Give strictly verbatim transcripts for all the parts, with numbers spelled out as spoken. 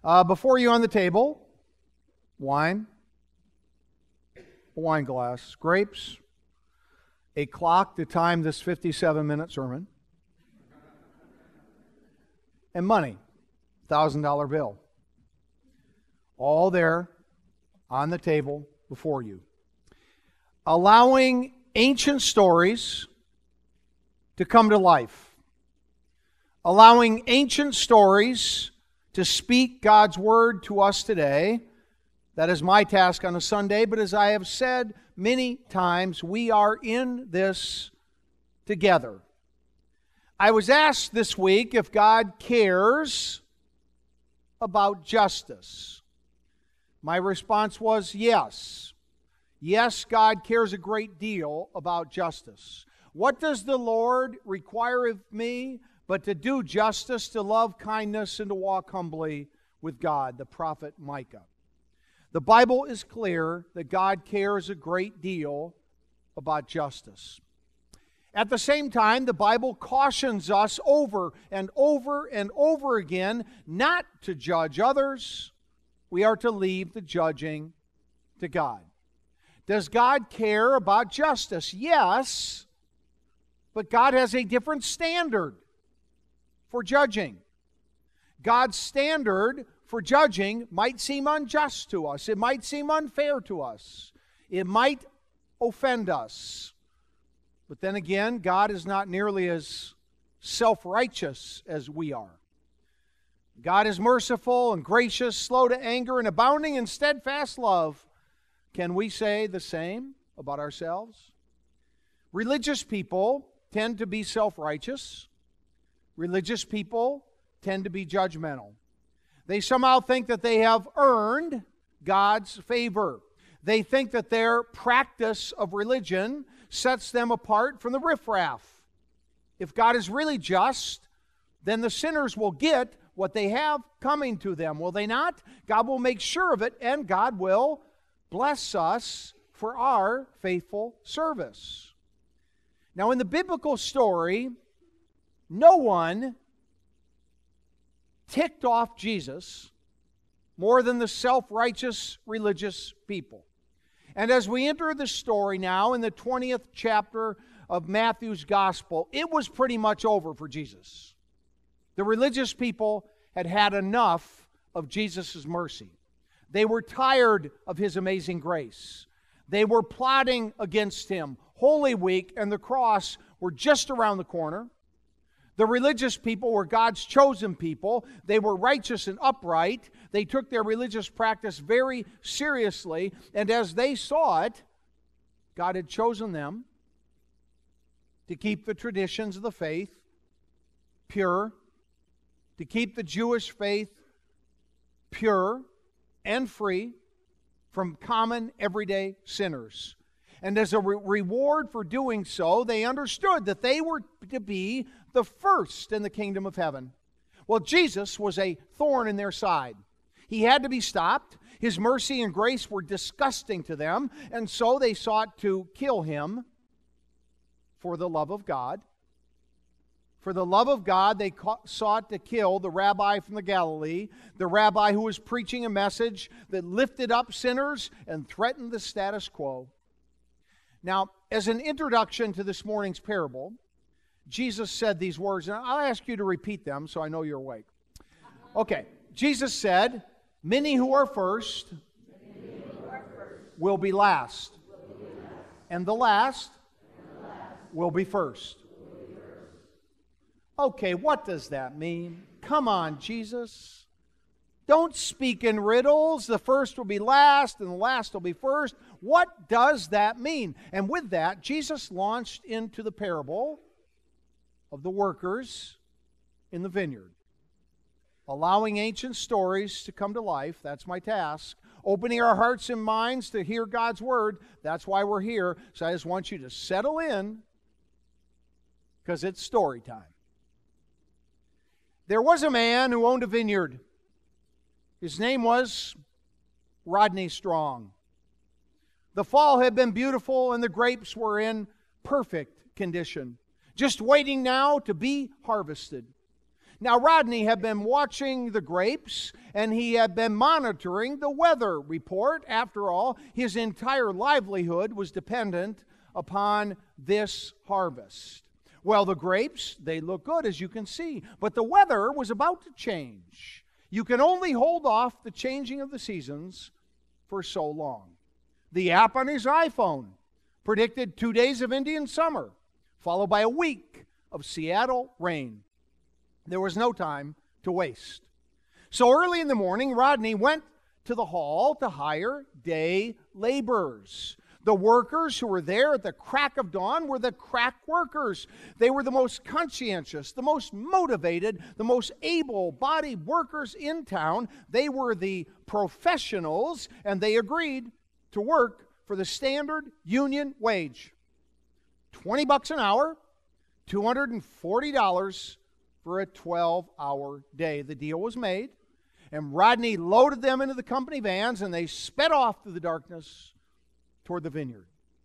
Uh, before you on the table, wine, a wine glass, grapes, a clock to time this fifty-seven minute sermon, and money, one thousand dollar bill. All there on the table before you. Allowing ancient stories to come to life. Allowing ancient stories to speak God's word to us today. That is my task on a Sunday, but as I have said many times, we are in this together. I was asked this week if God cares about justice. My response was yes. Yes, God cares a great deal about justice. What does the Lord require of me but to do justice, to love kindness, and to walk humbly with God? The prophet Micah. The Bible is clear that God cares a great deal about justice. At the same time, the Bible cautions us over and over and over again not to judge others. We are to leave the judging to God. Does God care about justice? Yes, but God has a different standard for judging. God's standard for judging might seem unjust to us. It might seem unfair to us. It might offend us. But then again, God is not nearly as self-righteous as we are. God is merciful and gracious, slow to anger, and abounding in steadfast love. Can we say the same about ourselves? Religious people tend to be self-righteous. Religious people tend to be judgmental. They somehow think that they have earned God's favor. They think that their practice of religion sets them apart from the riffraff. If God is really just, then the sinners will get what they have coming to them, will they not? God will make sure of it, and God will bless us for our faithful service. Now, in the biblical story, no one ticked off Jesus more than the self-righteous religious people. And as we enter the story now in the twentieth chapter of Matthew's Gospel, it was pretty much over for Jesus. The religious people had had enough of Jesus' mercy. They were tired of His amazing grace. They were plotting against Him. Holy Week and the cross were just around the corner. The religious people were God's chosen people. They were righteous and upright. They took their religious practice very seriously. And as they saw it, God had chosen them to keep the traditions of the faith pure, to keep the Jewish faith pure and free from common everyday sinners. And as a re- reward for doing so, they understood that they were to be the first in the kingdom of heaven. Well, Jesus was a thorn in their side. He had to be stopped. His mercy and grace were disgusting to them, and so they sought to kill Him for the love of God. For the love of God, they sought to kill the rabbi from the Galilee, the rabbi who was preaching a message that lifted up sinners and threatened the status quo. Now, as an introduction to this morning's parable, Jesus said these words, and I'll ask you to repeat them so I know you're awake. Okay, Jesus said, "Many who are first will be last, and the last will be first." Okay, what does that mean? Come on, Jesus. Don't speak in riddles. The first will be last and the last will be first. What does that mean? And with that, Jesus launched into the parable of the workers in the vineyard. Allowing ancient stories to come to life, that's my task. Opening our hearts and minds to hear God's word, that's why we're here. So I just want you to settle in because it's story time. There was a man who owned a vineyard. His name was Rodney Strong. The fall had been beautiful and the grapes were in perfect condition, just waiting now to be harvested. Now, Rodney had been watching the grapes, and he had been monitoring the weather report. After all, his entire livelihood was dependent upon this harvest. Well, the grapes, they look good, as you can see, but the weather was about to change. You can only hold off the changing of the seasons for so long. The app on his iPhone predicted two days of Indian summer, followed by a week of Seattle rain. There was no time to waste. So early in the morning, Rodney went to the hall to hire day laborers. The workers who were there at the crack of dawn were the crack workers. They were the most conscientious, the most motivated, the most able-bodied workers in town. They were the professionals, and they agreed to work for the standard union wage. twenty bucks an hour, two hundred forty dollars for a twelve-hour day. The deal was made, and Rodney loaded them into the company vans, and they sped off through the darkness toward the vineyard.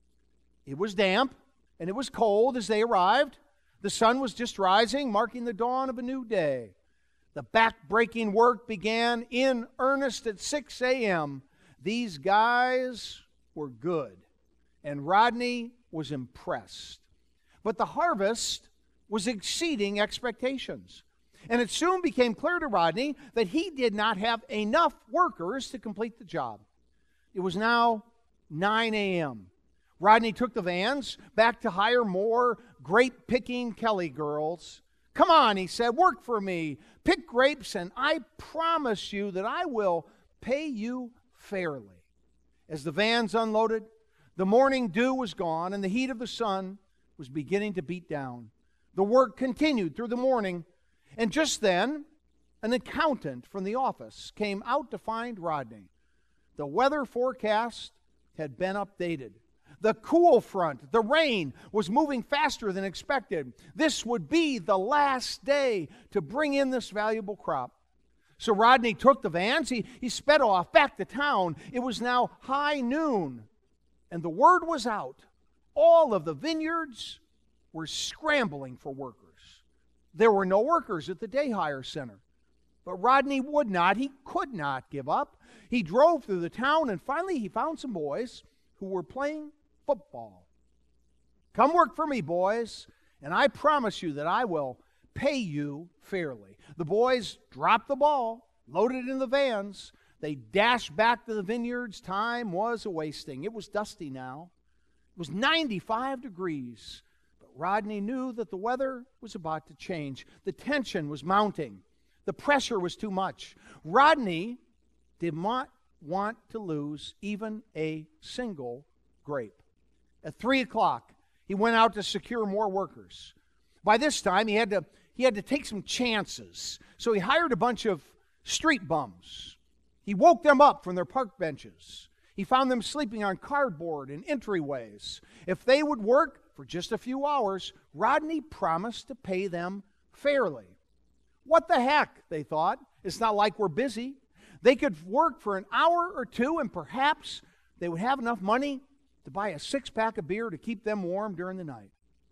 It was damp, and it was cold as they arrived. The sun was just rising, marking the dawn of a new day. The back-breaking work began in earnest at six a.m. These guys were good, and Rodney was impressed. But the harvest was exceeding expectations. And it soon became clear to Rodney that he did not have enough workers to complete the job. It was now nine a.m. Rodney took the vans back to hire more grape-picking Kelly girls. "Come on," he said, "work for me. Pick grapes, and I promise you that I will pay you fairly." As the vans unloaded, the morning dew was gone, and the heat of the sun was beginning to beat down. The work continued through the morning, and just then, an accountant from the office came out to find Rodney. The weather forecast had been updated. The cool front, the rain, was moving faster than expected. This would be the last day to bring in this valuable crop. So Rodney took the vans. He, he sped off back to town. It was now high noon, and the word was out. All of the vineyards were scrambling for workers. There were no workers at the day hire center. But Rodney would not, he could not give up. He drove through the town, and finally he found some boys who were playing football. "Come work for me, boys, and I promise you that I will pay you fairly." The boys dropped the ball, loaded it in the vans. They dashed back to the vineyards. Time was a-wasting. It was dusty now. It was ninety-five degrees. Rodney knew that the weather was about to change. The tension was mounting. The pressure was too much. Rodney did not want to lose even a single grape. At three o'clock, he went out to secure more workers. By this time, he had to, he had to take some chances. So he hired a bunch of street bums. He woke them up from their park benches. He found them sleeping on cardboard in entryways. If they would work for just a few hours, Rodney promised to pay them fairly. What the heck, they thought. It's not like we're busy. They could work for an hour or two, and perhaps they would have enough money to buy a six-pack of beer to keep them warm during the night.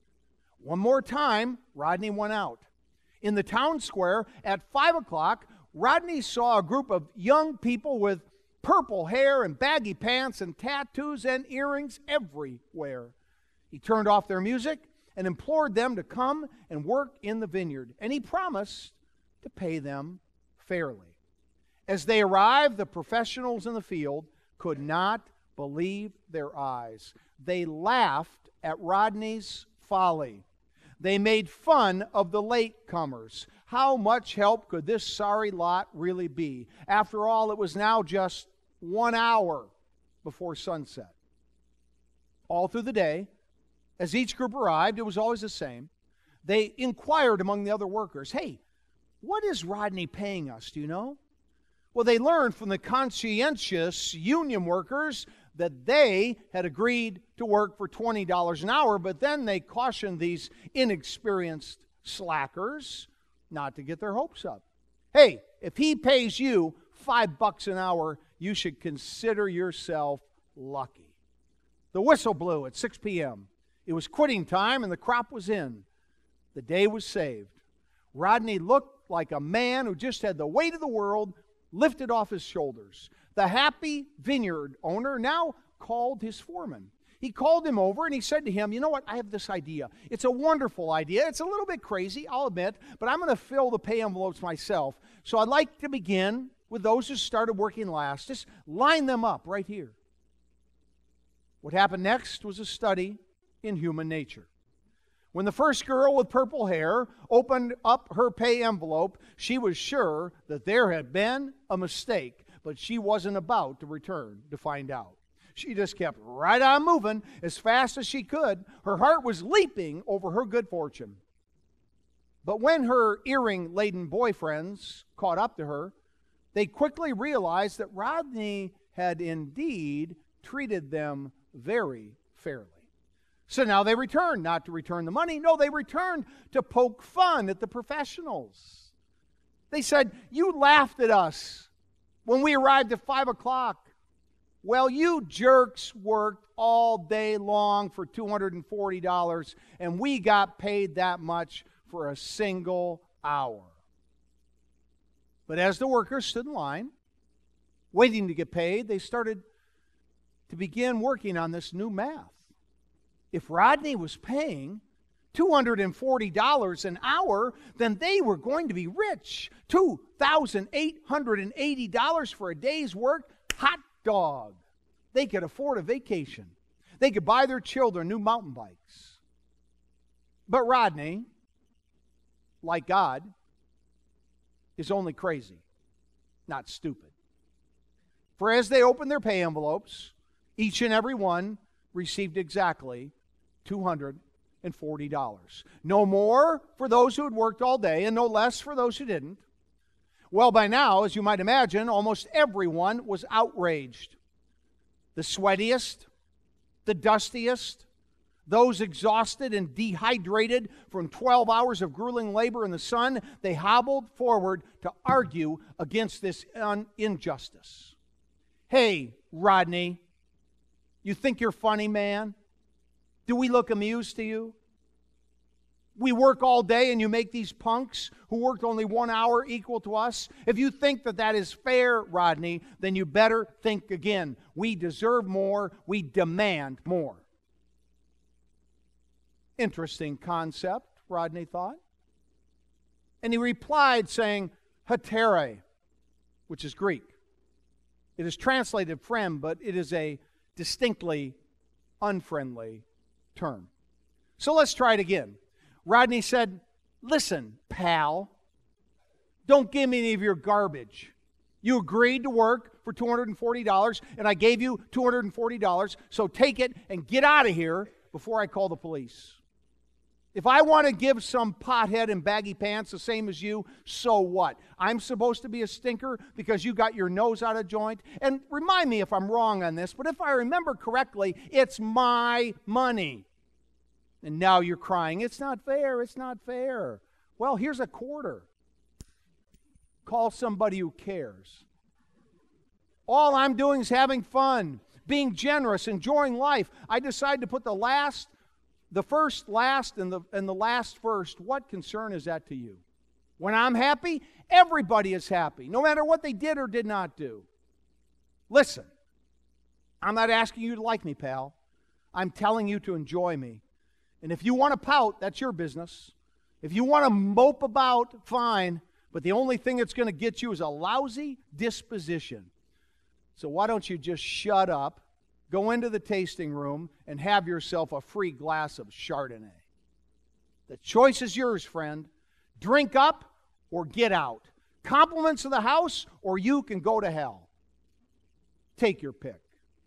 One more time, Rodney went out. In the town square at five o'clock, Rodney saw a group of young people with purple hair and baggy pants and tattoos and earrings everywhere. He turned off their music and implored them to come and work in the vineyard, and he promised to pay them fairly. As they arrived, the professionals in the field could not believe their eyes. They laughed at Rodney's folly. They made fun of the latecomers. How much help could this sorry lot really be? After all, it was now just one hour before sunset. All through the day, as each group arrived, it was always the same. They inquired among the other workers, "Hey, what is Rodney paying us, do you know?" Well, they learned from the conscientious union workers that they had agreed to work for twenty dollars an hour, but then they cautioned these inexperienced slackers not to get their hopes up. "Hey, if he pays you five bucks an hour, you should consider yourself lucky." The whistle blew at six p.m. It was quitting time, and the crop was in. The day was saved. Rodney looked looked like a man who just had the weight of the world lifted off his shoulders. The happy vineyard owner now called his foreman. He called him over and he said to him, you know what, I have this idea. It's a wonderful idea. It's a little bit crazy, I'll admit, but I'm going to fill the pay envelopes myself. So I'd like to begin with those who started working last. Just line them up right here. What happened next was a study in human nature. When the first girl with purple hair opened up her pay envelope, she was sure that there had been a mistake, but she wasn't about to return to find out. She just kept right on moving as fast as she could. Her heart was leaping over her good fortune. But when her earring-laden boyfriends caught up to her, they quickly realized that Rodney had indeed treated them very fairly. So now they returned, not to return the money. No, they returned to poke fun at the professionals. They said, you laughed at us when we arrived at five o'clock. Well, you jerks worked all day long for two hundred forty dollars, and we got paid that much for a single hour. But as the workers stood in line, waiting to get paid, they started to begin working on this new math. If Rodney was paying two hundred forty dollars an hour, then they were going to be rich. two thousand eight hundred eighty dollars for a day's work. Hot dog. They could afford a vacation. They could buy their children new mountain bikes. But Rodney, like God, is only crazy, not stupid. For as they opened their pay envelopes, each and every one received exactly two hundred forty dollars. No more for those who had worked all day, and no less for those who didn't. Well, by now, as you might imagine, almost everyone was outraged. The sweatiest, the dustiest, those exhausted and dehydrated from twelve hours of grueling labor in the sun, they hobbled forward to argue against this un- injustice. Hey, Rodney, you think you're funny, man? Do we look amused to you? We work all day and you make these punks who worked only one hour equal to us? If you think that that is fair, Rodney, then you better think again. We deserve more. We demand more. Interesting concept, Rodney thought. And he replied saying, hetere, which is Greek. It is translated friend, but it is a distinctly unfriendly term. So let's try it again. Rodney said, listen, pal, don't give me any of your garbage. You agreed to work for two hundred forty dollars, and I gave you two hundred forty dollars, so take it and get out of here before I call the police. If I want to give some pothead in baggy pants the same as you, so what? I'm supposed to be a stinker because you got your nose out of joint? And remind me if I'm wrong on this, but if I remember correctly, it's my money. And now you're crying, it's not fair, it's not fair. Well, here's a quarter. Call somebody who cares. All I'm doing is having fun, being generous, enjoying life. I decide to put the last, the first last, and the, and the last first. What concern is that to you? When I'm happy, everybody is happy, no matter what they did or did not do. Listen, I'm not asking you to like me, pal. I'm telling you to enjoy me. And if you want to pout, that's your business. If you want to mope about, fine. But the only thing that's going to get you is a lousy disposition. So why don't you just shut up, go into the tasting room, and have yourself a free glass of Chardonnay. The choice is yours, friend. Drink up or get out. Compliments of the house, or you can go to hell. Take your pick.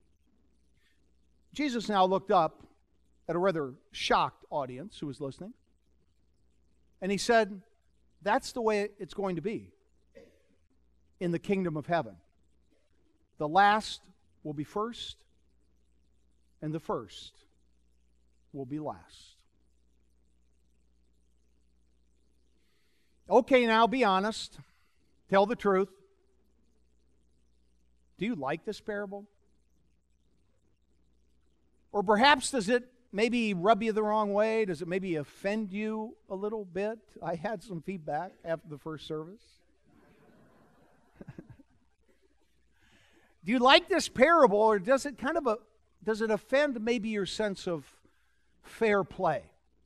Jesus now looked up at a rather shocked audience who was listening. And he said, that's the way it's going to be in the kingdom of heaven. The last will be first, and the first will be last. Okay, now be honest. Tell the truth. Do you like this parable? Or perhaps does it maybe rub you the wrong way? Does it maybe offend you a little bit? I had some feedback after the first service. Do you like this parable, or does it kind of a, does it offend maybe your sense of fair play?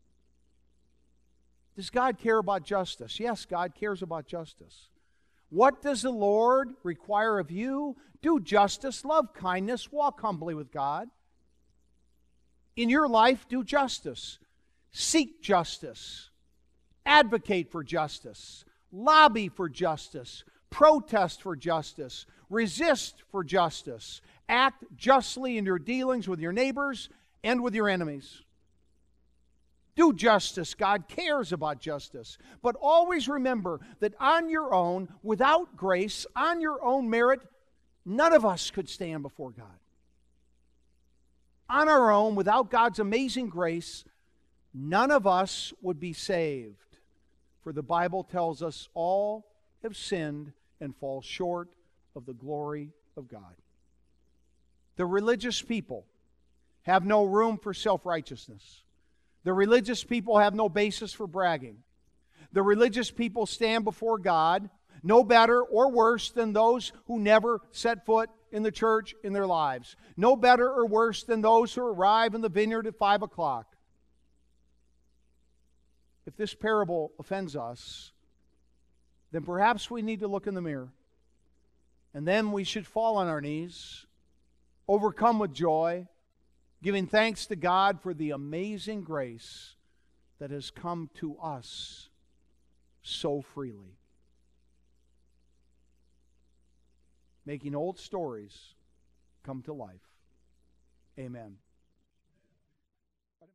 Does God care about justice? Yes, God cares about justice. What does the Lord require of you? Do justice, love kindness, walk humbly with God. In your life, do justice. Seek justice. Advocate for justice. Lobby for justice. Protest for justice. Resist for justice. Act justly in your dealings with your neighbors and with your enemies. Do justice. God cares about justice. But always remember that on your own, without grace, on your own merit, none of us could stand before God. On our own, without God's amazing grace, none of us would be saved. For the Bible tells us all have sinned and fall short of the glory of God. The religious people have no room for self-righteousness. The religious people have no basis for bragging. The religious people stand before God no better or worse than those who never set foot in the church in their lives. No better or worse than those who arrive in the vineyard at five o'clock. If this parable offends us, then perhaps we need to look in the mirror. And then we should fall on our knees, overcome with joy, giving thanks to God for the amazing grace that has come to us so freely. Making old stories come to life. Amen.